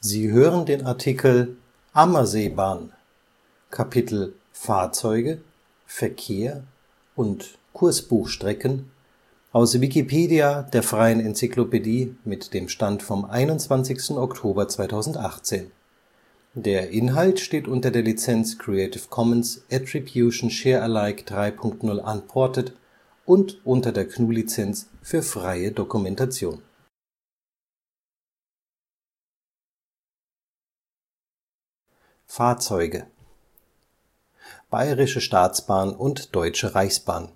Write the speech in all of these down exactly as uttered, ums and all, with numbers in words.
Sie hören den Artikel Ammerseebahn, Kapitel Fahrzeuge, Verkehr und Kursbuchstrecken, aus Wikipedia, der freien Enzyklopädie. Mit dem Stand vom Der Inhalt steht unter der Lizenz Creative Commons Attribution Share Alike drei Punkt null Unported und unter der G N U Lizenz für freie Dokumentation. Fahrzeuge: Bayerische Staatsbahn und Deutsche Reichsbahn.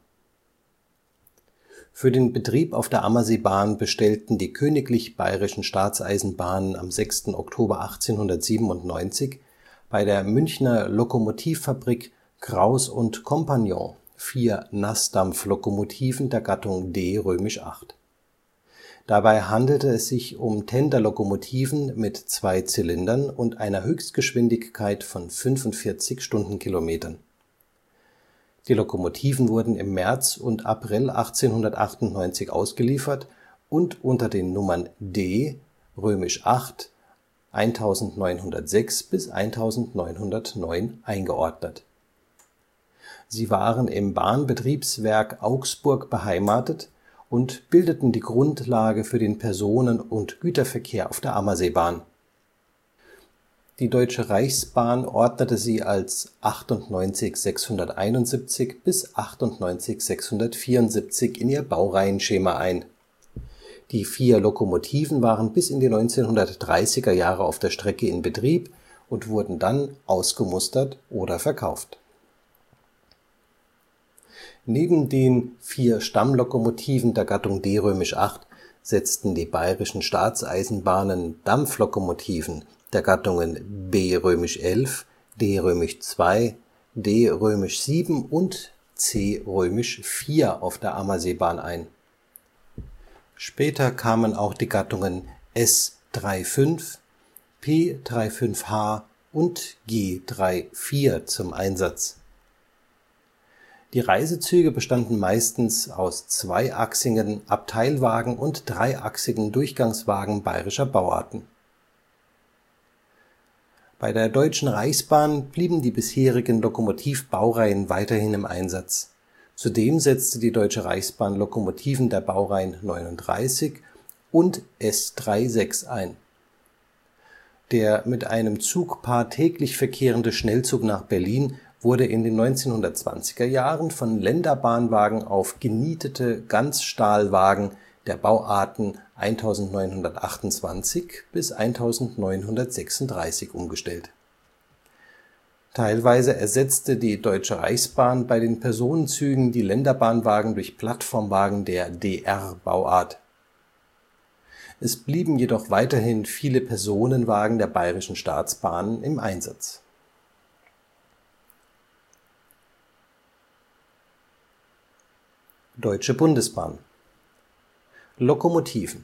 Für den Betrieb auf der Ammerseebahn bestellten die Königlich Bayerischen Staatseisenbahnen am sechsten Oktober achtzehnhundertsiebenundneunzig bei der Münchner Lokomotivfabrik Krauss und Compagnon vier Nassdampflokomotiven der Gattung D acht. Dabei handelte es sich um Tenderlokomotiven mit zwei Zylindern und einer Höchstgeschwindigkeit von fünfundvierzig Stundenkilometern. Die Lokomotiven wurden im März und April achtzehnhundertachtundneunzig ausgeliefert und unter den Nummern D acht neunzehnhundertsechs bis neunzehnhundertneun eingeordnet. Sie waren im Bahnbetriebswerk Augsburg beheimatet und bildeten die Grundlage für den Personen - und Güterverkehr auf der Ammerseebahn. Die Deutsche Reichsbahn ordnete sie als achtundneunzig sechshunderteinundsiebzig bis achtundneunzig sechshundertvierundsiebzig in ihr Baureihenschema ein. Die vier Lokomotiven waren bis in die neunzehnhundertdreißiger Jahre auf der Strecke in Betrieb und wurden dann ausgemustert oder verkauft. Neben den vier Stammlokomotiven der Gattung D acht setzten die Bayerischen Staatseisenbahnen Dampflokomotiven der Gattungen B elf, D zwei, D sieben und C vier auf der Ammerseebahn ein. Später kamen auch die Gattungen S fünfunddreißig, P fünfunddreißig H und G vier zum Einsatz. Die Reisezüge bestanden meistens aus zweiachsigen Abteilwagen und dreiachsigen Durchgangswagen bayerischer Bauarten. Bei der Deutschen Reichsbahn blieben die bisherigen Lokomotivbaureihen weiterhin im Einsatz. Zudem setzte die Deutsche Reichsbahn Lokomotiven der Baureihen neununddreißig und S sechsunddreißig ein. Der mit einem Zugpaar täglich verkehrende Schnellzug nach Berlin wurde in den neunzehnhundertzwanziger Jahren von Länderbahnwagen auf genietete Ganzstahlwagen der Bauarten neunzehnhundertachtundzwanzig bis neunzehnhundertsechsunddreißig umgestellt. Teilweise ersetzte die Deutsche Reichsbahn bei den Personenzügen die Länderbahnwagen durch Plattformwagen der D R-Bauart. Es blieben jedoch weiterhin viele Personenwagen der Bayerischen Staatsbahnen im Einsatz. Deutsche Bundesbahn. Lokomotiven.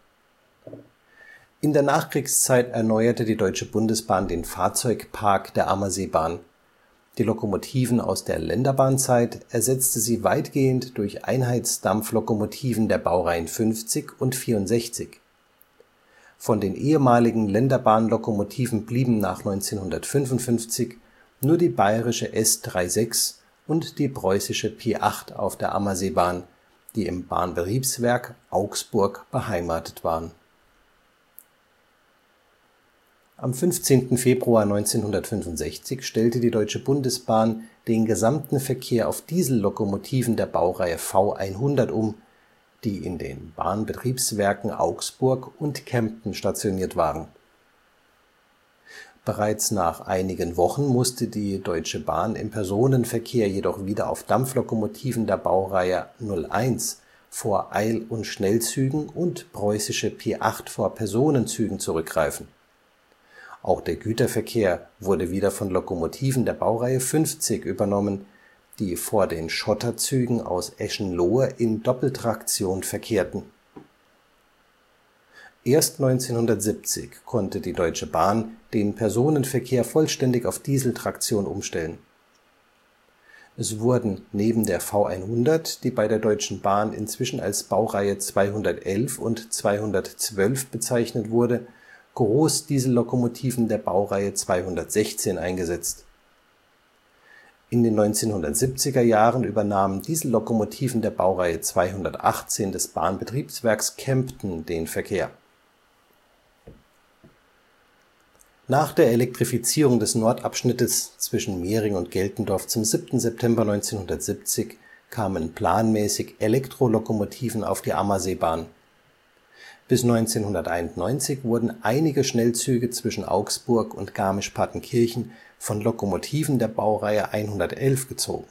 In der Nachkriegszeit erneuerte die Deutsche Bundesbahn den Fahrzeugpark der Ammerseebahn. Die Lokomotiven aus der Länderbahnzeit ersetzte sie weitgehend durch Einheitsdampflokomotiven der Baureihen fünfzig und vierundsechzig. Von den ehemaligen Länderbahnlokomotiven blieben nach neunzehnhundertfünfundfünfzig nur die bayerische S sechsunddreißig und die preußische P acht auf der Ammerseebahn, die im Bahnbetriebswerk Augsburg beheimatet waren. Am fünfzehnten Februar neunzehnhundertfünfundsechzig stellte die Deutsche Bundesbahn den gesamten Verkehr auf Diesellokomotiven der Baureihe V hundert um, die in den Bahnbetriebswerken Augsburg und Kempten stationiert waren. Bereits nach einigen Wochen musste die Deutsche Bahn im Personenverkehr jedoch wieder auf Dampflokomotiven der Baureihe null eins vor Eil - und Schnellzügen und preußische P acht vor Personenzügen zurückgreifen. Auch der Güterverkehr wurde wieder von Lokomotiven der Baureihe fünfzig übernommen, die vor den Schotterzügen aus Eschenlohe in Doppeltraktion verkehrten. Erst neunzehnhundertsiebzig konnte die Deutsche Bahn den Personenverkehr vollständig auf Dieseltraktion umstellen. Es wurden neben der V hundert, die bei der Deutschen Bahn inzwischen als Baureihe zweihundertelf und zweihundertzwölf bezeichnet wurde, Großdiesellokomotiven der Baureihe zweihundertsechzehn eingesetzt. In den neunzehnhundertsiebziger Jahren übernahmen Diesellokomotiven der Baureihe zweihundertachtzehn des Bahnbetriebswerks Kempten den Verkehr. Nach der Elektrifizierung des Nordabschnittes zwischen Mehring und Geltendorf zum siebten September neunzehnhundertsiebzig kamen planmäßig Elektrolokomotiven auf die Ammerseebahn. Bis neunzehnhunderteinundneunzig wurden einige Schnellzüge zwischen Augsburg und Garmisch-Partenkirchen von Lokomotiven der Baureihe hundertelf gezogen.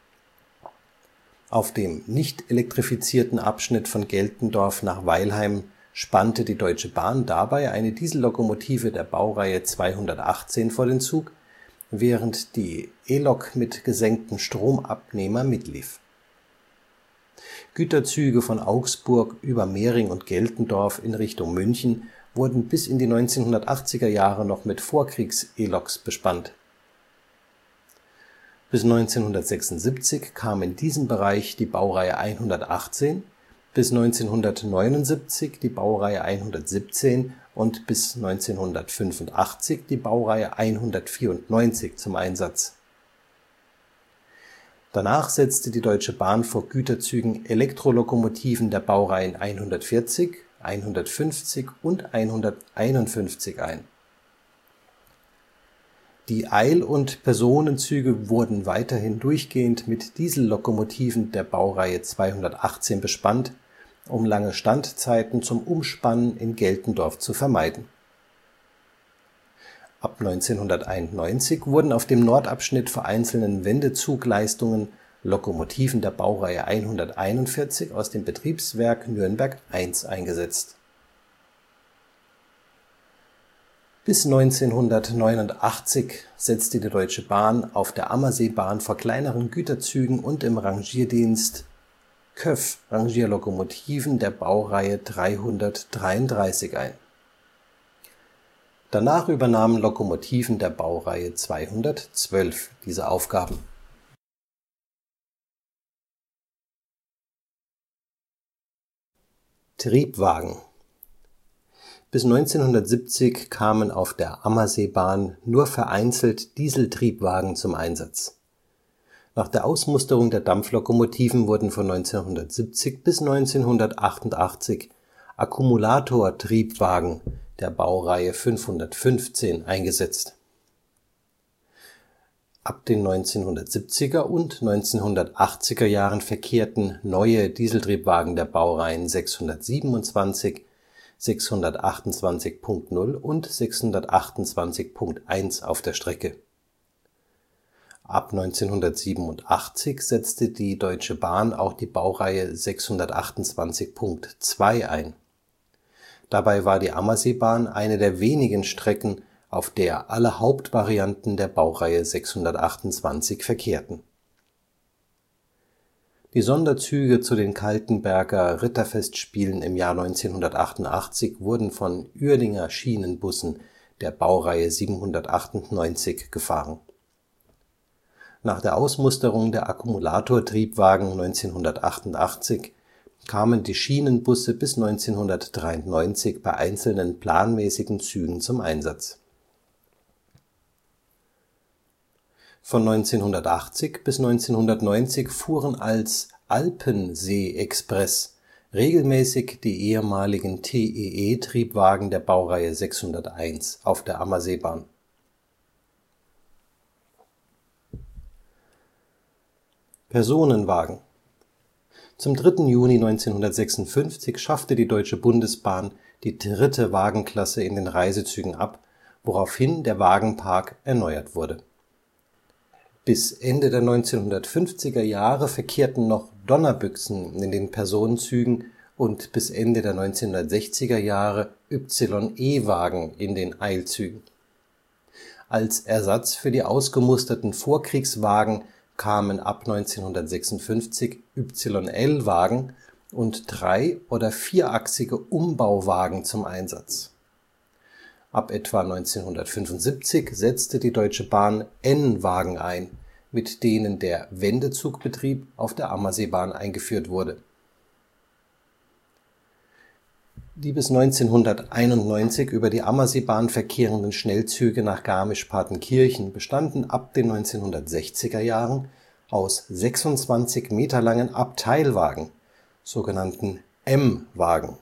Auf dem nicht elektrifizierten Abschnitt von Geltendorf nach Weilheim spannte die Deutsche Bahn dabei eine Diesellokomotive der Baureihe zweihundertachtzehn vor den Zug, während die E-Lok mit gesenktem Stromabnehmer mitlief. Güterzüge von Augsburg über Mehring und Geltendorf in Richtung München wurden bis in die neunzehnhundertachtziger Jahre noch mit Vorkriegs-E-Loks bespannt. Bis neunzehnhundertsechsundsiebzig kam in diesem Bereich die Baureihe hundertachtzehn, bis neunzehnhundertneunundsiebzig die Baureihe hundertsiebzehn und bis neunzehnhundertfünfundachtzig die Baureihe hundertvierundneunzig zum Einsatz. Danach setzte die Deutsche Bahn vor Güterzügen Elektrolokomotiven der Baureihen hundertvierzig, hundertfünfzig und hunderteinundfünfzig ein. Die Eil - und Personenzüge wurden weiterhin durchgehend mit Diesellokomotiven der Baureihe zweihundertachtzehn bespannt, um lange Standzeiten zum Umspannen in Geltendorf zu vermeiden. Ab neunzehnhunderteinundneunzig wurden auf dem Nordabschnitt vereinzelten Wendezugleistungen Lokomotiven der Baureihe hunderteinundvierzig aus dem Betriebswerk Nürnberg eins eingesetzt. Bis neunzehnhundertneunundachtzig setzte die Deutsche Bahn auf der Ammerseebahn vor kleineren Güterzügen und im Rangierdienst Köf-Rangierlokomotiven der Baureihe dreihundertdreiunddreißig ein. Danach übernahmen Lokomotiven der Baureihe zweihundertzwölf diese Aufgaben. Triebwagen. Bis neunzehnhundertsiebzig kamen auf der Ammerseebahn nur vereinzelt Dieseltriebwagen zum Einsatz. Nach der Ausmusterung der Dampflokomotiven wurden von neunzehnhundertsiebzig bis neunzehnhundertachtundachtzig Akkumulatortriebwagen der Baureihe fünfhundertfünfzehn eingesetzt. Ab den neunzehnhundertsiebziger und neunzehnhundertachtziger Jahren verkehrten neue Dieseltriebwagen der Baureihen sechshundertsiebenundzwanzig, sechshundertachtundzwanzig Punkt null und sechshundertachtundzwanzig Punkt eins auf der Strecke. Ab neunzehnhundertsiebenundachtzig setzte die Deutsche Bahn auch die Baureihe sechshundertachtundzwanzig Punkt zwei ein. Dabei war die Ammerseebahn eine der wenigen Strecken, auf der alle Hauptvarianten der Baureihe sechshundertachtundzwanzig verkehrten. Die Sonderzüge zu den Kaltenberger Ritterfestspielen im Jahr neunzehnhundertachtundachtzig wurden von Uerdinger Schienenbussen der Baureihe siebenhundertachtundneunzig gefahren. Nach der Ausmusterung der Akkumulatortriebwagen neunzehnhundertachtundachtzig kamen die Schienenbusse bis neunzehnhundertdreiundneunzig bei einzelnen planmäßigen Zügen zum Einsatz. Von neunzehnhundertachtzig bis neunzehnhundertneunzig fuhren als Alpensee-Express regelmäßig die ehemaligen T E E-Triebwagen der Baureihe sechshunderteins auf der Ammerseebahn. Personenwagen. Zum dritten Juni neunzehnhundertsechsundfünfzig schaffte die Deutsche Bundesbahn die dritte Wagenklasse in den Reisezügen ab, woraufhin der Wagenpark erneuert wurde. Bis Ende der neunzehnhundertfünfziger Jahre verkehrten noch Donnerbüchsen in den Personenzügen und bis Ende der neunzehnhundertsechziger Jahre Y E-Wagen in den Eilzügen. Als Ersatz für die ausgemusterten Vorkriegswagen kamen ab neunzehnhundertsechsundfünfzig Y L-Wagen und drei- oder vierachsige Umbauwagen zum Einsatz. Ab etwa neunzehnhundertfünfundsiebzig setzte die Deutsche Bahn N-Wagen ein, mit denen der Wendezugbetrieb auf der Ammerseebahn eingeführt wurde. Die bis neunzehnhunderteinundneunzig über die Ammersee-Bahn verkehrenden Schnellzüge nach Garmisch-Partenkirchen bestanden ab den neunzehnhundertsechziger Jahren aus sechsundzwanzig Meter langen Abteilwagen, sogenannten M-Wagen.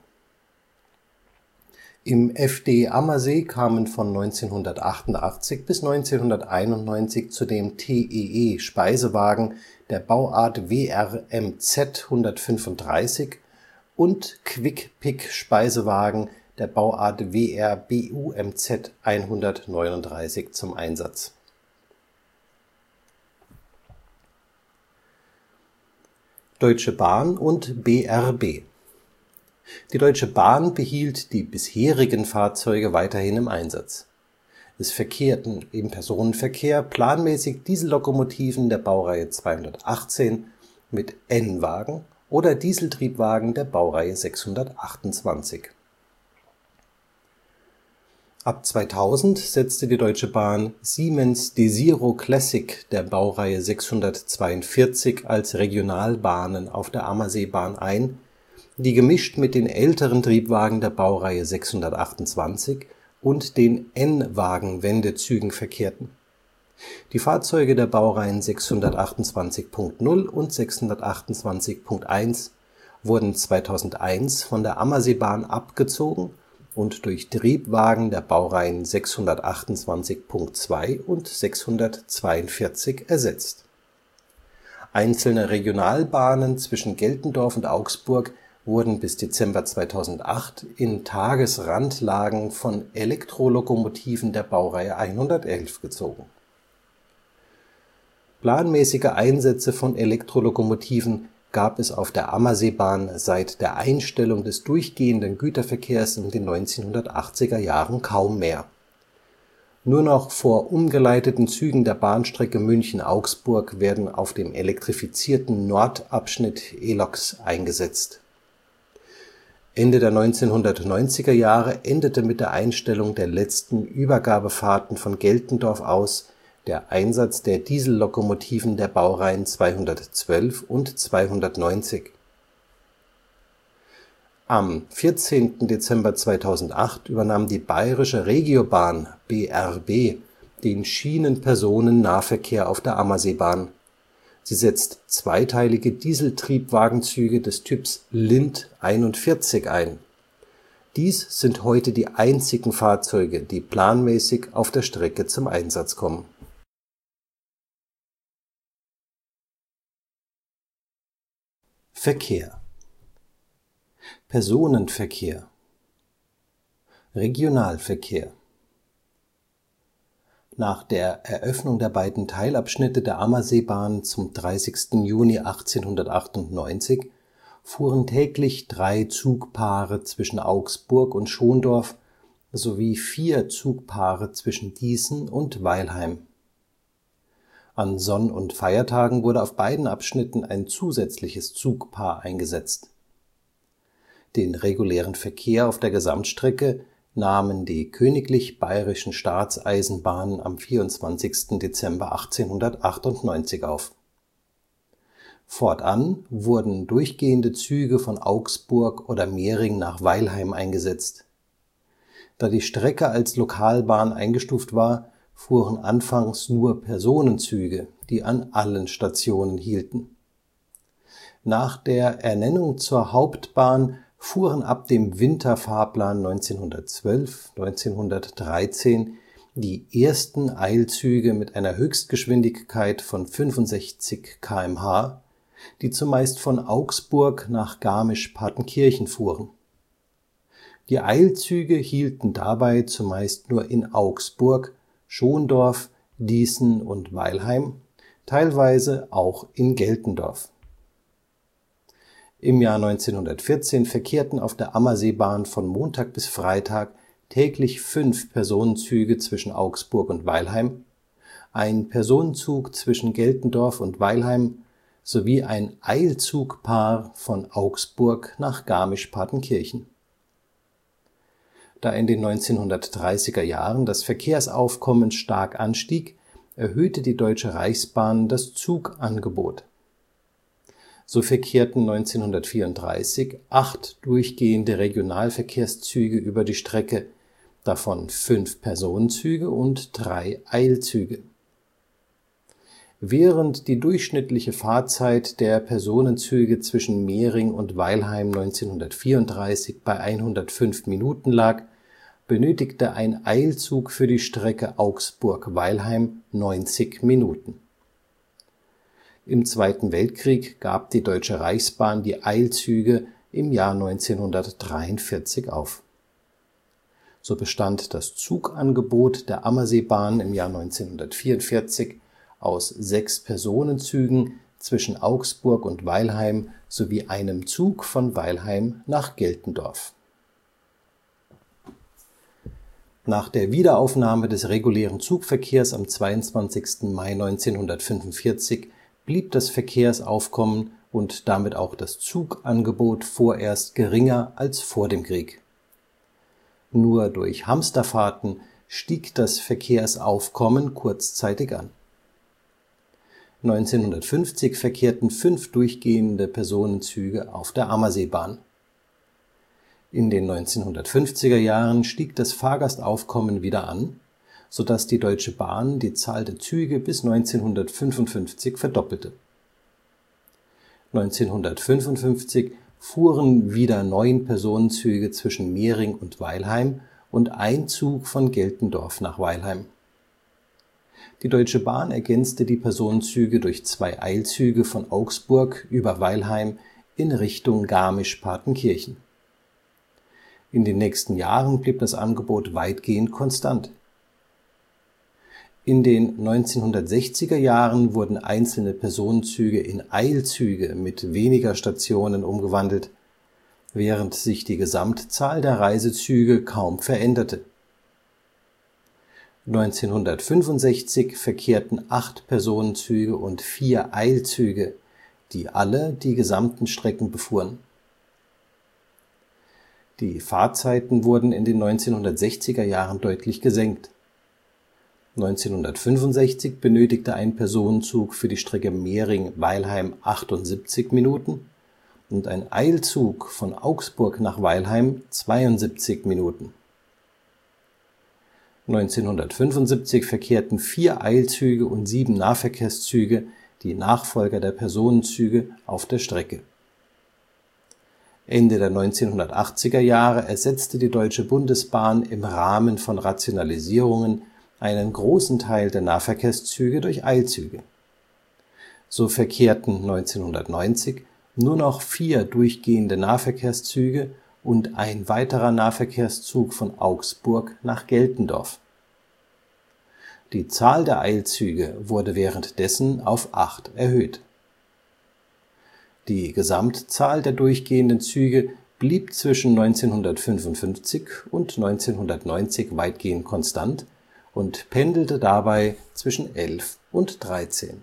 Im F D Ammersee kamen von neunzehnhundertachtundachtzig bis neunzehnhunderteinundneunzig zudem T E E-Speisewagen der Bauart W R M Z hundertfünfunddreißig und Quick-Pick-Speisewagen der Bauart W R B U M Z hundertneununddreißig zum Einsatz. Deutsche Bahn und B R B. Die Deutsche Bahn behielt die bisherigen Fahrzeuge weiterhin im Einsatz. Es verkehrten im Personenverkehr planmäßig Diesellokomotiven der Baureihe zweihundertachtzehn mit N-Wagen oder Dieseltriebwagen der Baureihe sechshundertachtundzwanzig. Ab zweitausend setzte die Deutsche Bahn Siemens Desiro Classic der Baureihe sechshundertzweiundvierzig als Regionalbahnen auf der Ammerseebahn ein, die gemischt mit den älteren Triebwagen der Baureihe sechshundertachtundzwanzig und den N-Wagen-Wendezügen verkehrten. Die Fahrzeuge der Baureihen sechshundertachtundzwanzig Punkt null und sechshundertachtundzwanzig Punkt eins wurden zweitausendeins von der Ammerseebahn abgezogen und durch Triebwagen der Baureihen sechshundertachtundzwanzig Punkt zwei und sechshundertzweiundvierzig ersetzt. Einzelne Regionalbahnen zwischen Geltendorf und Augsburg wurden bis Dezember zweitausendacht in Tagesrandlagen von Elektrolokomotiven der Baureihe hundertelf gezogen. Planmäßige Einsätze von Elektrolokomotiven gab es auf der Ammerseebahn seit der Einstellung des durchgehenden Güterverkehrs in den neunzehnhundertachtziger Jahren kaum mehr. Nur noch vor umgeleiteten Zügen der Bahnstrecke München – Augsburg werden auf dem elektrifizierten Nordabschnitt E-Loks eingesetzt. Ende der neunzehnhundertneunziger Jahre endete mit der Einstellung der letzten Übergabefahrten von Geltendorf aus der Einsatz der Diesellokomotiven der Baureihen zweihundertzwölf und zweihundertneunzig. Am vierzehnten Dezember zweitausendacht übernahm die Bayerische Regiobahn (B R B) den Schienenpersonennahverkehr auf der Ammerseebahn. Sie setzt zweiteilige Dieseltriebwagenzüge des Typs Lind einundvierzig ein. Dies sind heute die einzigen Fahrzeuge, die planmäßig auf der Strecke zum Einsatz kommen. Verkehr. Personenverkehr. Regionalverkehr. Nach der Eröffnung der beiden Teilabschnitte der Ammerseebahn zum dreißigsten Juni achtzehnhundertachtundneunzig fuhren täglich drei Zugpaare zwischen Augsburg und Schondorf sowie vier Zugpaare zwischen Dießen und Weilheim. An Sonn - und Feiertagen wurde auf beiden Abschnitten ein zusätzliches Zugpaar eingesetzt. Den regulären Verkehr auf der Gesamtstrecke nahmen die Königlich Bayerischen Staatseisenbahnen am vierundzwanzigsten Dezember achtzehnhundertachtundneunzig auf. Fortan wurden durchgehende Züge von Augsburg oder Mering nach Weilheim eingesetzt. Da die Strecke als Lokalbahn eingestuft war, fuhren anfangs nur Personenzüge, die an allen Stationen hielten. Nach der Ernennung zur Hauptbahn fuhren ab dem Winterfahrplan neunzehnhundertzwölf / neunzehnhundertdreizehn die ersten Eilzüge mit einer Höchstgeschwindigkeit von fünfundsechzig Kilometer pro Stunde, die zumeist von Augsburg nach Garmisch-Partenkirchen fuhren. Die Eilzüge hielten dabei zumeist nur in Augsburg, Schondorf, Dießen und Weilheim, teilweise auch in Geltendorf. Im Jahr neunzehnhundertvierzehn verkehrten auf der Ammerseebahn von Montag bis Freitag täglich fünf Personenzüge zwischen Augsburg und Weilheim, ein Personenzug zwischen Geltendorf und Weilheim sowie ein Eilzugpaar von Augsburg nach Garmisch-Partenkirchen. Da in den neunzehnhundertdreißiger Jahren das Verkehrsaufkommen stark anstieg, erhöhte die Deutsche Reichsbahn das Zugangebot. So verkehrten neunzehnhundertvierunddreißig acht durchgehende Regionalverkehrszüge über die Strecke, davon fünf Personenzüge und drei Eilzüge. Während die durchschnittliche Fahrzeit der Personenzüge zwischen Mehring und Weilheim neunzehnhundertvierunddreißig bei hundertfünf Minuten lag, benötigte ein Eilzug für die Strecke Augsburg – Weilheim neunzig Minuten. Im Zweiten Weltkrieg gab die Deutsche Reichsbahn die Eilzüge im Jahr neunzehnhundertdreiundvierzig auf. So bestand das Zugangebot der Ammerseebahn im Jahr neunzehnhundertvierundvierzig aus sechs Personenzügen zwischen Augsburg und Weilheim sowie einem Zug von Weilheim nach Geltendorf. Nach der Wiederaufnahme des regulären Zugverkehrs am zweiundzwanzigsten Mai neunzehnhundertfünfundvierzig blieb das Verkehrsaufkommen und damit auch das Zugangebot vorerst geringer als vor dem Krieg. Nur durch Hamsterfahrten stieg das Verkehrsaufkommen kurzzeitig an. neunzehnhundertfünfzig verkehrten fünf durchgehende Personenzüge auf der Ammerseebahn. In den neunzehnhundertfünfziger Jahren stieg das Fahrgastaufkommen wieder an, sodass die Deutsche Bahn die Zahl der Züge bis neunzehnhundertfünfundfünfzig verdoppelte. neunzehnhundertfünfundfünfzig fuhren wieder neun Personenzüge zwischen Mehring und Weilheim und ein Zug von Geltendorf nach Weilheim. Die Deutsche Bahn ergänzte die Personenzüge durch zwei Eilzüge von Augsburg über Weilheim in Richtung Garmisch-Partenkirchen. In den nächsten Jahren blieb das Angebot weitgehend konstant. In den neunzehnhundertsechziger Jahren wurden einzelne Personenzüge in Eilzüge mit weniger Stationen umgewandelt, während sich die Gesamtzahl der Reisezüge kaum veränderte. neunzehnhundertfünfundsechzig verkehrten acht Personenzüge und vier Eilzüge, die alle die gesamten Strecken befuhren. Die Fahrzeiten wurden in den neunzehnhundertsechziger Jahren deutlich gesenkt. neunzehnhundertfünfundsechzig benötigte ein Personenzug für die Strecke Mehring-Weilheim achtundsiebzig Minuten und ein Eilzug von Augsburg nach Weilheim zweiundsiebzig Minuten. neunzehnhundertfünfundsiebzig verkehrten vier Eilzüge und sieben Nahverkehrszüge, die Nachfolger der Personenzüge, auf der Strecke. Ende der neunzehnhundertachtziger Jahre ersetzte die Deutsche Bundesbahn im Rahmen von Rationalisierungen einen großen Teil der Nahverkehrszüge durch Eilzüge. So verkehrten neunzehnhundertneunzig nur noch vier durchgehende Nahverkehrszüge und ein weiterer Nahverkehrszug von Augsburg nach Geltendorf. Die Zahl der Eilzüge wurde währenddessen auf acht erhöht. Die Gesamtzahl der durchgehenden Züge blieb zwischen neunzehnhundertfünfundfünfzig und neunzehnhundertneunzig weitgehend konstant und pendelte dabei zwischen elf und dreizehn.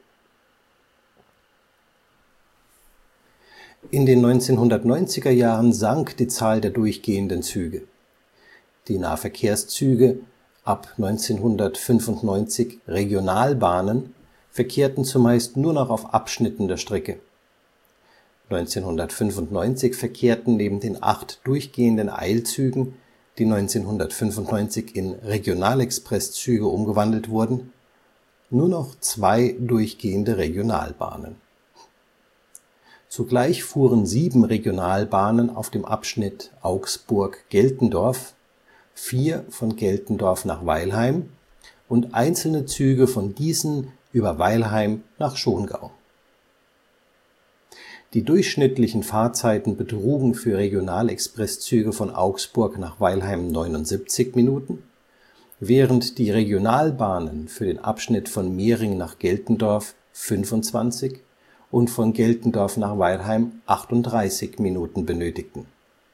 In den neunzehnhundertneunziger Jahren sank die Zahl der durchgehenden Züge. Die Nahverkehrszüge, ab neunzehnhundertfünfundneunzig Regionalbahnen, verkehrten zumeist nur noch auf Abschnitten der Strecke. neunzehnhundertfünfundneunzig verkehrten neben den acht durchgehenden Eilzügen, die neunzehnhundertfünfundneunzig in Regionalexpresszüge umgewandelt wurden, nur noch zwei durchgehende Regionalbahnen. Zugleich fuhren sieben Regionalbahnen auf dem Abschnitt Augsburg – Geltendorf, vier von Geltendorf nach Weilheim und einzelne Züge von diesen über Weilheim nach Schongau. Die durchschnittlichen Fahrzeiten betrugen für Regionalexpresszüge von Augsburg nach Weilheim neunundsiebzig Minuten, während die Regionalbahnen für den Abschnitt von Mehring nach Geltendorf fünfundzwanzig und von Geltendorf nach Weilheim achtunddreißig Minuten benötigten.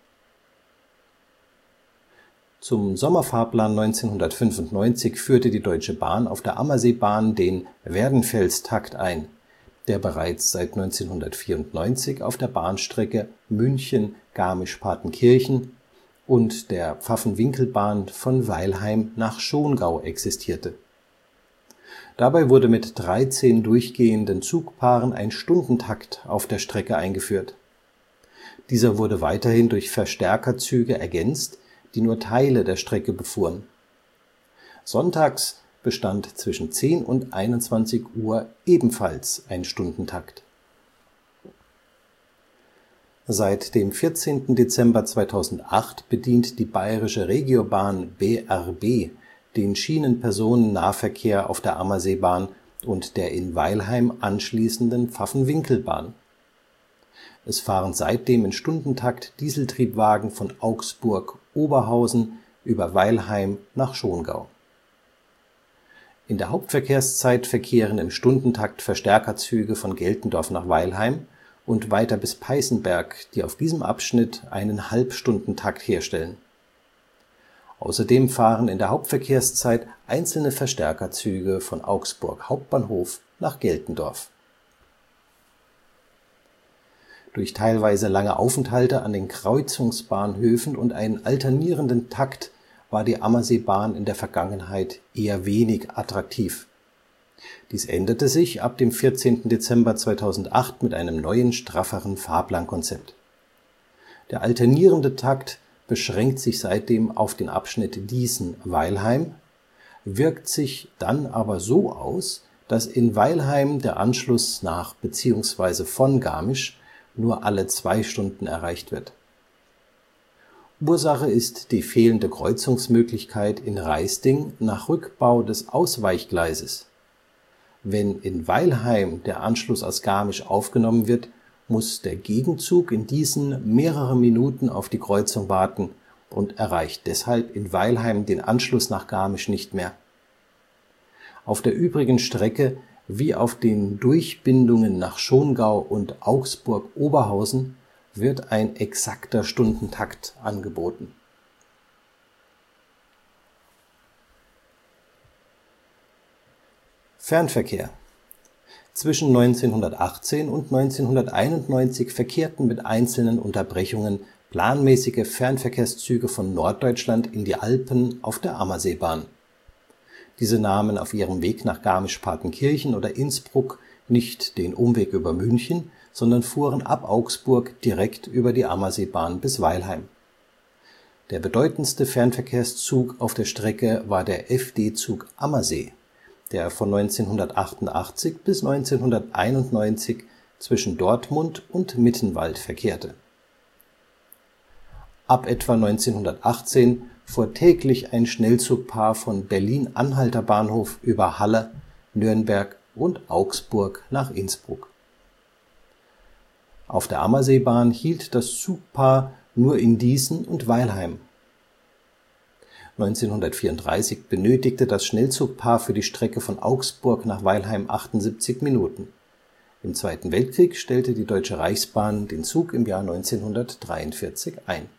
Zum Sommerfahrplan neunzehnhundertfünfundneunzig führte die Deutsche Bahn auf der Ammerseebahn den Werdenfels-Takt ein, der bereits seit neunzehnhundertvierundneunzig auf der Bahnstrecke München-Garmisch-Partenkirchen und der Pfaffenwinkelbahn von Weilheim nach Schongau existierte. Dabei wurde mit dreizehn durchgehenden Zugpaaren ein Stundentakt auf der Strecke eingeführt. Dieser wurde weiterhin durch Verstärkerzüge ergänzt, die nur Teile der Strecke befuhren. Sonntags bestand zwischen zehn und einundzwanzig Uhr ebenfalls ein Stundentakt. Seit dem vierzehnten Dezember zweitausendacht bedient die Bayerische Regiobahn B R B den Schienenpersonennahverkehr auf der Ammerseebahn und der in Weilheim anschließenden Pfaffenwinkelbahn. Es fahren seitdem in Stundentakt Dieseltriebwagen von Augsburg-Oberhausen über Weilheim nach Schongau. In der Hauptverkehrszeit verkehren im Stundentakt Verstärkerzüge von Geltendorf nach Weilheim und weiter bis Peißenberg, die auf diesem Abschnitt einen Halbstundentakt herstellen. Außerdem fahren in der Hauptverkehrszeit einzelne Verstärkerzüge von Augsburg Hauptbahnhof nach Geltendorf. Durch teilweise lange Aufenthalte an den Kreuzungsbahnhöfen und einen alternierenden Takt war die Ammerseebahn in der Vergangenheit eher wenig attraktiv. Dies änderte sich ab dem vierzehnten Dezember zweitausendacht mit einem neuen, strafferen Fahrplankonzept. Der alternierende Takt beschränkt sich seitdem auf den Abschnitt Dießen-Weilheim, wirkt sich dann aber so aus, dass in Weilheim der Anschluss nach bzw. von Garmisch nur alle zwei Stunden erreicht wird. Ursache ist die fehlende Kreuzungsmöglichkeit in Raisting nach Rückbau des Ausweichgleises. Wenn in Weilheim der Anschluss aus Garmisch aufgenommen wird, muss der Gegenzug in Dießen mehrere Minuten auf die Kreuzung warten und erreicht deshalb in Weilheim den Anschluss nach Garmisch nicht mehr. Auf der übrigen Strecke wie auf den Durchbindungen nach Schongau und Augsburg-Oberhausen wird ein exakter Stundentakt angeboten. Fernverkehr. Zwischen neunzehnhundertachtzehn und neunzehnhunderteinundneunzig verkehrten mit einzelnen Unterbrechungen planmäßige Fernverkehrszüge von Norddeutschland in die Alpen auf der Ammerseebahn. Diese nahmen auf ihrem Weg nach Garmisch-Partenkirchen oder Innsbruck nicht den Umweg über München, sondern fuhren ab Augsburg direkt über die Ammerseebahn bis Weilheim. Der bedeutendste Fernverkehrszug auf der Strecke war der F D-Zug Ammersee, der von neunzehnhundertachtundachtzig bis neunzehnhunderteinundneunzig zwischen Dortmund und Mittenwald verkehrte. Ab etwa neunzehnhundertachtzehn fuhr täglich ein Schnellzugpaar von Berlin-Anhalter Bahnhof über Halle, Nürnberg und Augsburg nach Innsbruck. Auf der Ammerseebahn hielt das Zugpaar nur in Dießen und Weilheim. neunzehnhundertvierunddreißig benötigte das Schnellzugpaar für die Strecke von Augsburg nach Weilheim achtundsiebzig Minuten. Im Zweiten Weltkrieg stellte die Deutsche Reichsbahn den Zug im Jahr neunzehnhundertdreiundvierzig ein.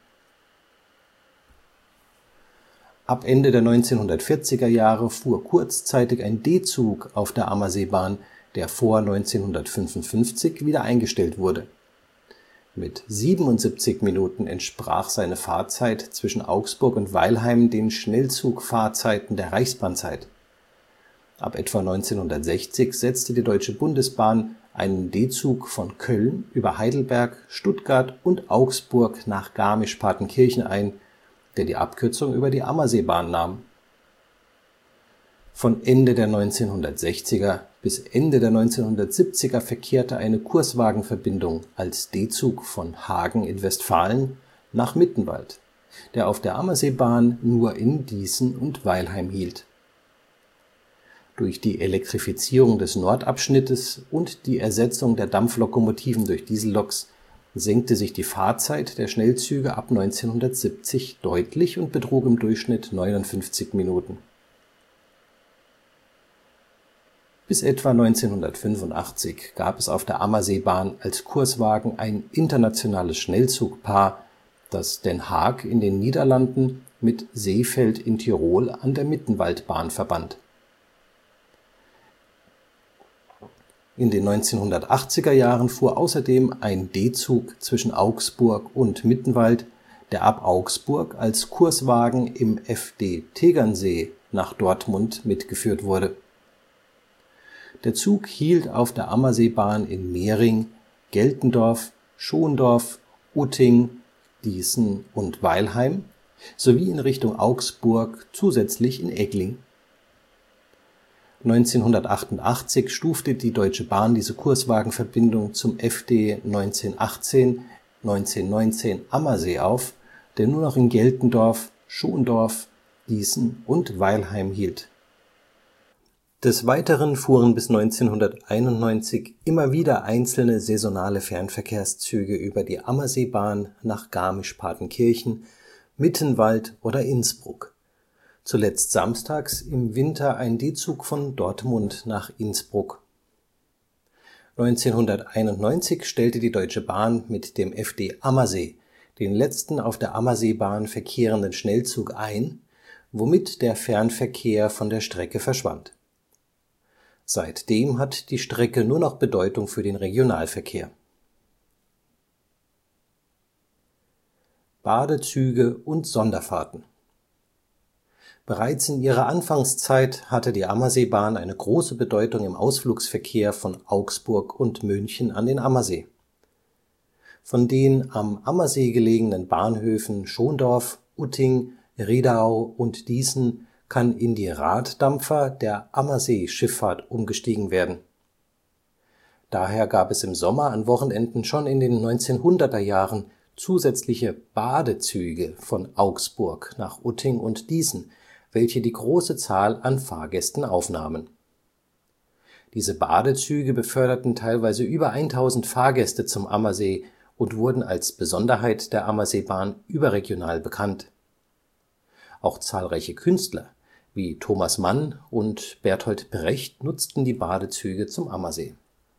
Ab Ende der neunzehnhundertvierziger Jahre fuhr kurzzeitig ein D-Zug auf der Ammerseebahn, der vor neunzehnhundertfünfundfünfzig wieder eingestellt wurde. Mit siebenundsiebzig Minuten entsprach seine Fahrzeit zwischen Augsburg und Weilheim den Schnellzugfahrzeiten der Reichsbahnzeit. Ab etwa neunzehnhundertsechzig setzte die Deutsche Bundesbahn einen D-Zug von Köln über Heidelberg, Stuttgart und Augsburg nach Garmisch-Partenkirchen ein, der die Abkürzung über die Ammerseebahn nahm. Von Ende der neunzehnhundertsechziger bis Ende der neunzehnhundertsiebziger verkehrte eine Kurswagenverbindung als D-Zug von Hagen in Westfalen nach Mittenwald, der auf der Ammerseebahn nur in Dießen und Weilheim hielt. Durch die Elektrifizierung des Nordabschnittes und die Ersetzung der Dampflokomotiven durch Dieselloks senkte sich die Fahrzeit der Schnellzüge ab neunzehnhundertsiebzig deutlich und betrug im Durchschnitt neunundfünfzig Minuten. Bis etwa neunzehnhundertfünfundachtzig gab es auf der Ammerseebahn als Kurswagen ein internationales Schnellzugpaar, das Den Haag in den Niederlanden mit Seefeld in Tirol an der Mittenwaldbahn verband. In den neunzehnhundertachtziger Jahren fuhr außerdem ein D-Zug zwischen Augsburg und Mittenwald, der ab Augsburg als Kurswagen im F D Tegernsee nach Dortmund mitgeführt wurde. Der Zug hielt auf der Ammerseebahn in Mehring, Geltendorf, Schondorf, Utting, Dießen und Weilheim sowie in Richtung Augsburg zusätzlich in Egling. neunzehnhundertachtundachtzig stufte die Deutsche Bahn diese Kurswagenverbindung zum F D neunzehnhundertachtzehn neunzehnhundertneunzehn Ammersee auf, der nur noch in Geltendorf, Schondorf, Dießen und Weilheim hielt. Des Weiteren fuhren bis neunzehnhunderteinundneunzig immer wieder einzelne saisonale Fernverkehrszüge über die Ammerseebahn nach Garmisch-Partenkirchen, Mittenwald oder Innsbruck, zuletzt samstags im Winter ein D-Zug von Dortmund nach Innsbruck. neunzehnhunderteinundneunzig stellte die Deutsche Bahn mit dem F D Ammersee den letzten auf der Ammerseebahn verkehrenden Schnellzug ein, womit der Fernverkehr von der Strecke verschwand. Seitdem hat die Strecke nur noch Bedeutung für den Regionalverkehr. Badezüge und Sonderfahrten. Bereits in ihrer Anfangszeit hatte die Ammerseebahn eine große Bedeutung im Ausflugsverkehr von Augsburg und München an den Ammersee. Von den am Ammersee gelegenen Bahnhöfen Schondorf, Utting, Riedau und Dießen kann in die Raddampfer der Ammerseeschifffahrt umgestiegen werden. Daher gab es im Sommer an Wochenenden schon in den neunzehnhunderter Jahren zusätzliche Badezüge von Augsburg nach Utting und Dießen, welche die große Zahl an Fahrgästen aufnahmen. Diese Badezüge beförderten teilweise über tausend Fahrgäste zum Ammersee und wurden als Besonderheit der Ammerseebahn überregional bekannt. Auch zahlreiche Künstler wie Thomas Mann und Bertolt Brecht nutzten die Badezüge zum Ammersee.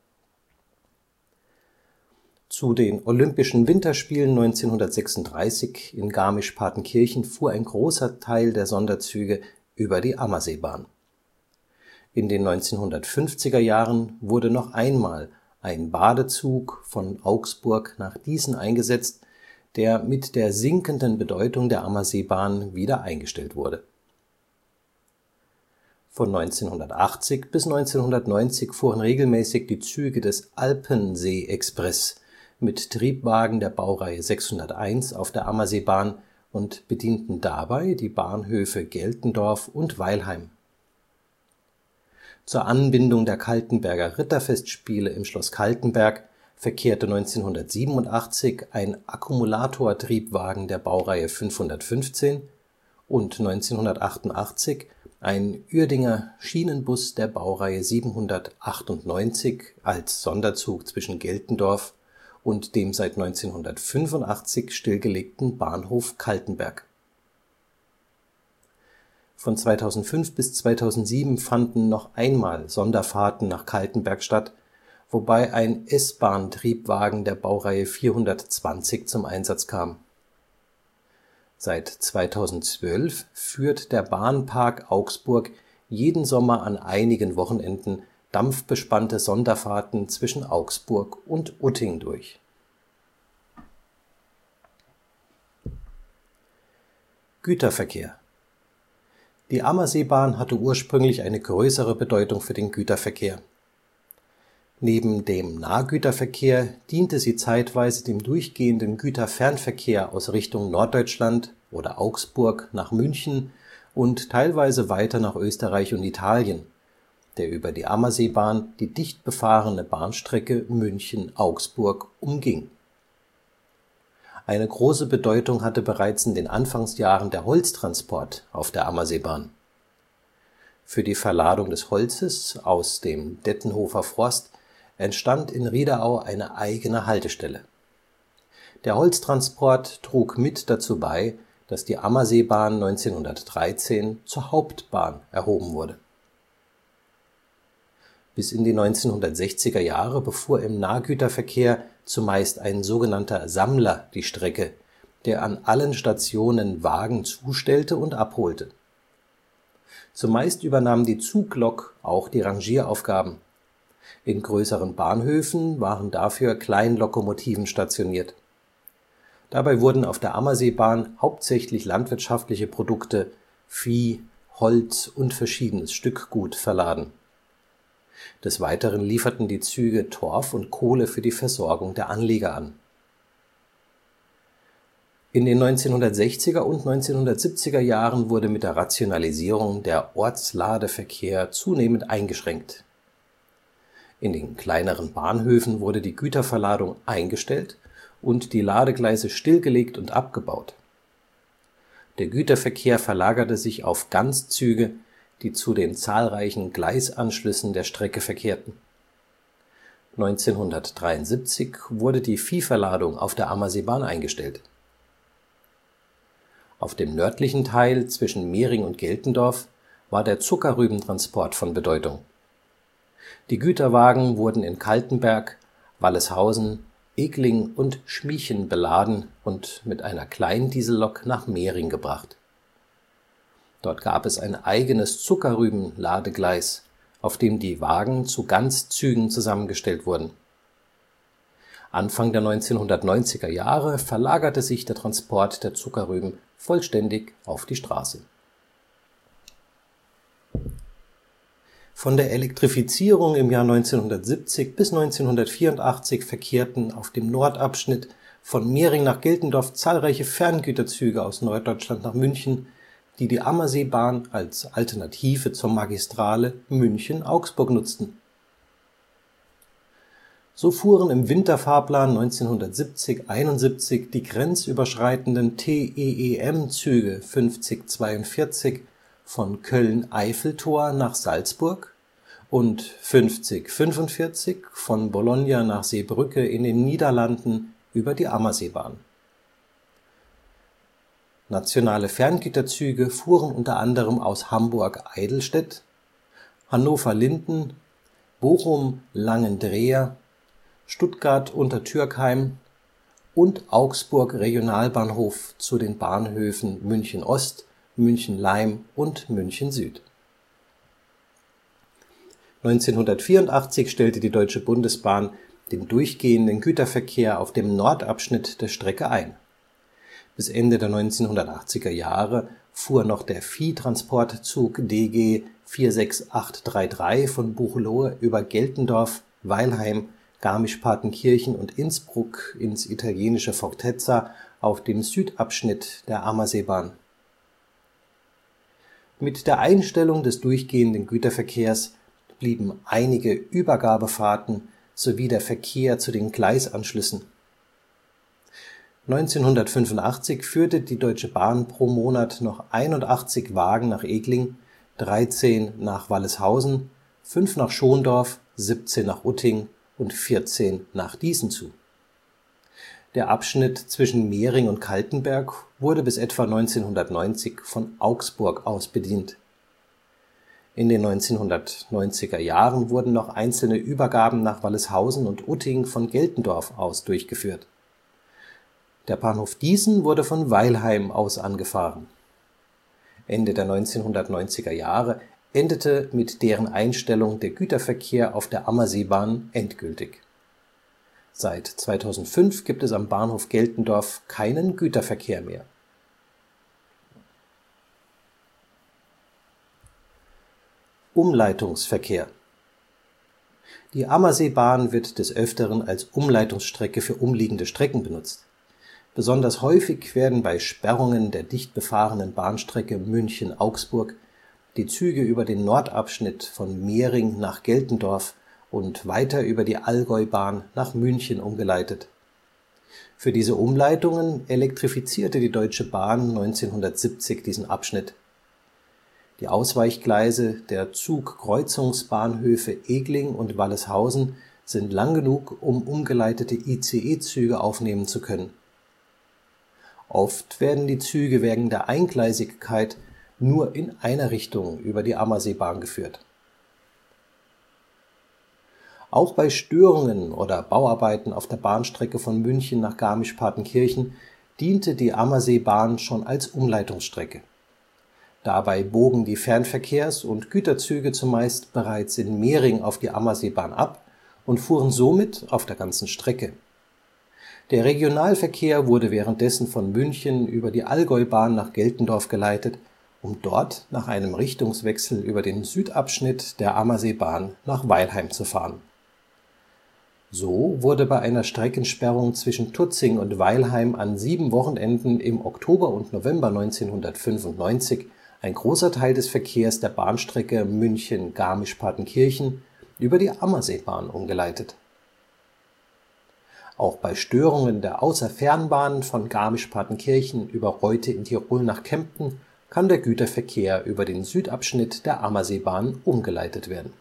Zu den Olympischen Winterspielen neunzehnhundertsechsunddreißig in Garmisch-Partenkirchen fuhr ein großer Teil der Sonderzüge über die Ammerseebahn. In den neunzehnhundertfünfziger Jahren wurde noch einmal ein Badezug von Augsburg nach Dießen eingesetzt, der mit der sinkenden Bedeutung der Ammerseebahn wieder eingestellt wurde. Von neunzehnhundertachtzig bis neunzehnhundertneunzig fuhren regelmäßig die Züge des Alpensee-Express mit Triebwagen der Baureihe sechshunderteins auf der Ammerseebahn und bedienten dabei die Bahnhöfe Geltendorf und Weilheim. Zur Anbindung der Kaltenberger Ritterfestspiele im Schloss Kaltenberg verkehrte neunzehnhundertsiebenundachtzig ein Akkumulatortriebwagen der Baureihe fünfhundertfünfzehn und neunzehnhundertachtundachtzig ein Uerdinger Schienenbus der Baureihe siebenhundertachtundneunzig als Sonderzug zwischen Geltendorf und dem seit neunzehnhundertfünfundachtzig stillgelegten Bahnhof Kaltenberg. Von zweitausendfünf bis zweitausendsieben fanden noch einmal Sonderfahrten nach Kaltenberg statt, wobei ein S-Bahn-Triebwagen der Baureihe vierhundertzwanzig zum Einsatz kam. Seit zweitausendzwölf führt der Bahnpark Augsburg jeden Sommer an einigen Wochenenden dampfbespannte Sonderfahrten zwischen Augsburg und Utting durch. Güterverkehr. Die Ammerseebahn hatte ursprünglich eine größere Bedeutung für den Güterverkehr. Neben dem Nahgüterverkehr diente sie zeitweise dem durchgehenden Güterfernverkehr aus Richtung Norddeutschland oder Augsburg nach München und teilweise weiter nach Österreich und Italien, der über die Ammerseebahn die dicht befahrene Bahnstrecke München-Augsburg umging. Eine große Bedeutung hatte bereits in den Anfangsjahren der Holztransport auf der Ammerseebahn. Für die Verladung des Holzes aus dem Dettenhofer Forst entstand in Riedau eine eigene Haltestelle. Der Holztransport trug mit dazu bei, dass die Ammerseebahn neunzehnhundertdreizehn zur Hauptbahn erhoben wurde. Bis in die neunzehnhundertsechziger Jahre befuhr im Nahgüterverkehr zumeist ein sogenannter Sammler die Strecke, der an allen Stationen Wagen zustellte und abholte. Zumeist übernahm die Zuglok auch die Rangieraufgaben. In größeren Bahnhöfen waren dafür Kleinlokomotiven stationiert. Dabei wurden auf der Ammerseebahn hauptsächlich landwirtschaftliche Produkte, Vieh, Holz und verschiedenes Stückgut verladen. Des Weiteren lieferten die Züge Torf und Kohle für die Versorgung der Anlieger an. In den neunzehnhundertsechziger und neunzehnhundertsiebziger Jahren wurde mit der Rationalisierung der Ortsladeverkehr zunehmend eingeschränkt. In den kleineren Bahnhöfen wurde die Güterverladung eingestellt und die Ladegleise stillgelegt und abgebaut. Der Güterverkehr verlagerte sich auf Ganzzüge, die zu den zahlreichen Gleisanschlüssen der Strecke verkehrten. neunzehnhundertdreiundsiebzig wurde die Viehverladung auf der Ammerseebahn eingestellt. Auf dem nördlichen Teil zwischen Mehring und Geltendorf war der Zuckerrübentransport von Bedeutung. Die Güterwagen wurden in Kaltenberg, Walleshausen, Egling und Schmiechen beladen und mit einer Kleindiesellok nach Mehring gebracht. Dort gab es ein eigenes Zuckerrüben-Ladegleis, auf dem die Wagen zu Ganzzügen zusammengestellt wurden. Anfang der neunzehnhundertneunziger Jahre verlagerte sich der Transport der Zuckerrüben vollständig auf die Straße. Von der Elektrifizierung im Jahr neunzehnhundertsiebzig bis neunzehnhundertvierundachtzig verkehrten auf dem Nordabschnitt von Mehring nach Geltendorf zahlreiche Ferngüterzüge aus Norddeutschland nach München, die die Ammerseebahn als Alternative zur Magistrale München-Augsburg nutzten. So fuhren im Winterfahrplan neunzehnhundertsiebzig einundsiebzig die grenzüberschreitenden T E E M-Züge fünfzig zweiundvierzig von Köln-Eiffeltor nach Salzburg und fünfzig fünfundvierzig von Bologna nach Seebrücke in den Niederlanden über die Ammerseebahn. Nationale Ferngüterzüge fuhren unter anderem aus Hamburg-Eidelstedt, Hannover-Linden, Bochum-Langendreer, Stuttgart-Untertürkheim und Augsburg Regionalbahnhof zu den Bahnhöfen München Ost, München-Leim und München Süd. neunzehnhundertvierundachtzig stellte die Deutsche Bundesbahn den durchgehenden Güterverkehr auf dem Nordabschnitt der Strecke ein. Bis Ende der neunzehnhundertachtziger Jahre fuhr noch der Viehtransportzug D G vier sechs acht drei drei von Buchloe über Geltendorf, Weilheim, Garmisch-Partenkirchen und Innsbruck ins italienische Fortezza auf dem Südabschnitt der Ammerseebahn. Mit der Einstellung des durchgehenden Güterverkehrs blieben einige Übergabefahrten sowie der Verkehr zu den Gleisanschlüssen. neunzehnhundertfünfundachtzig führte die Deutsche Bahn pro Monat noch einundachtzig Wagen nach Egling, dreizehn nach Walleshausen, fünf nach Schondorf, siebzehn nach Utting und vierzehn nach Dießen zu. Der Abschnitt zwischen Mehring und Kaltenberg wurde bis etwa neunzehnhundertneunzig von Augsburg aus bedient. In den neunzehnhundertneunziger Jahren wurden noch einzelne Übergaben nach Walleshausen und Utting von Geltendorf aus durchgeführt. Der Bahnhof Dießen wurde von Weilheim aus angefahren. Ende der neunzehnhundertneunziger Jahre endete mit deren Einstellung der Güterverkehr auf der Ammerseebahn endgültig. Seit zweitausendfünf gibt es am Bahnhof Geltendorf keinen Güterverkehr mehr. Umleitungsverkehr. Die Ammerseebahn wird des Öfteren als Umleitungsstrecke für umliegende Strecken benutzt. Besonders häufig werden bei Sperrungen der dicht befahrenen Bahnstrecke München-Augsburg die Züge über den Nordabschnitt von Mehring nach Geltendorf und weiter über die Allgäubahn nach München umgeleitet. Für diese Umleitungen elektrifizierte die Deutsche Bahn neunzehnhundertsiebzig diesen Abschnitt. Die Ausweichgleise der Zugkreuzungsbahnhöfe Egling und Walleshausen sind lang genug, um umgeleitete I C E-Züge aufnehmen zu können. Oft werden die Züge wegen der Eingleisigkeit nur in einer Richtung über die Ammerseebahn geführt. Auch bei Störungen oder Bauarbeiten auf der Bahnstrecke von München nach Garmisch-Partenkirchen diente die Ammerseebahn schon als Umleitungsstrecke. Dabei bogen die Fernverkehrs- und Güterzüge zumeist bereits in Mehring auf die Ammerseebahn ab und fuhren somit auf der ganzen Strecke. Der Regionalverkehr wurde währenddessen von München über die Allgäubahn nach Geltendorf geleitet um dort nach einem Richtungswechsel über den Südabschnitt der Ammerseebahn nach Weilheim zu fahren. So wurde bei einer Streckensperrung zwischen Tutzing und Weilheim an sieben Wochenenden im Oktober und November neunzehnhundertfünfundneunzig ein großer Teil des Verkehrs der Bahnstrecke München – Garmisch-Partenkirchen über die Ammerseebahn umgeleitet. Auch bei Störungen der Außerfernbahn von Garmisch-Partenkirchen über Reutte in Tirol nach Kempten kann der Güterverkehr über den Südabschnitt der Ammerseebahn umgeleitet werden.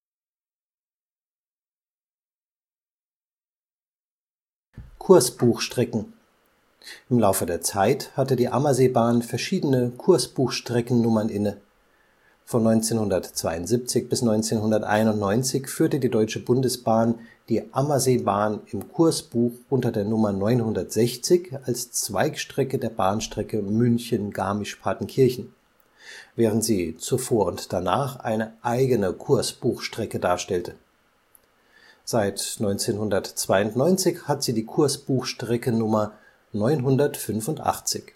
Kursbuchstrecken. Im Laufe der Zeit hatte die Ammerseebahn verschiedene Kursbuchstreckennummern inne. Von neunzehnhundertzweiundsiebzig bis neunzehnhunderteinundneunzig führte die Deutsche Bundesbahn die Ammerseebahn im Kursbuch unter der Nummer neunhundertsechzig als Zweigstrecke der Bahnstrecke München – Garmisch-Partenkirchen, während sie zuvor und danach eine eigene Kursbuchstrecke darstellte. Seit neunzehnhundertzweiundneunzig hat sie die Kursbuchstreckennummer neunhundertfünfundachtzig.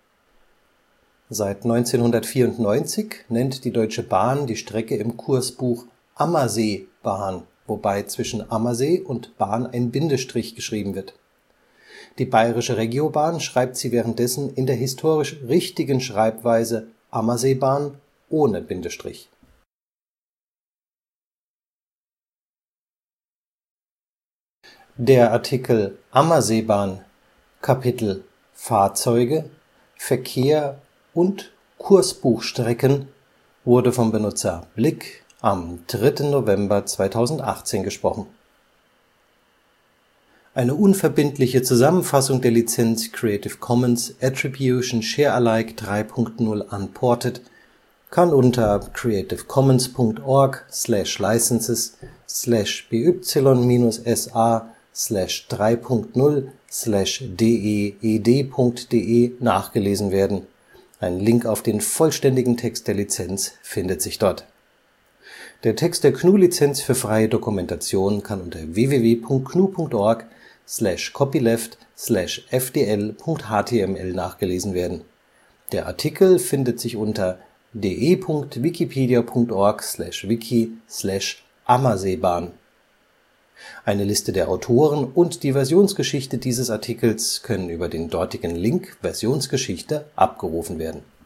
Seit neunzehnhundertvierundneunzig nennt die Deutsche Bahn die Strecke im Kursbuch Ammerseebahn, wobei zwischen Ammersee und Bahn ein Bindestrich geschrieben wird. Die Bayerische Regiobahn schreibt sie währenddessen in der historisch richtigen Schreibweise Ammerseebahn ohne Bindestrich. Der Artikel Ammerseebahn, Kapitel Fahrzeuge, Verkehr und Kursbuchstrecken wurde vom Benutzer Blick am dritten November zweitausendachtzehn gesprochen. Eine unverbindliche Zusammenfassung der Lizenz Creative Commons Attribution Share Alike drei Punkt null Unported kann unter creative commons punkt org slash licenses slash b y minus s a slash drei Punkt null slash d e e d punkt d e nachgelesen werden. Ein Link auf den vollständigen Text der Lizenz findet sich dort. Der Text der G N U-Lizenz für freie Dokumentation kann unter w w w punkt g n u punkt org slash copyleft slash f d l punkt h t m l nachgelesen werden. Der Artikel findet sich unter d e punkt wikipedia punkt org slash wiki slash Ammerseebahn. Eine Liste der Autoren und die Versionsgeschichte dieses Artikels können über den dortigen Link Versionsgeschichte abgerufen werden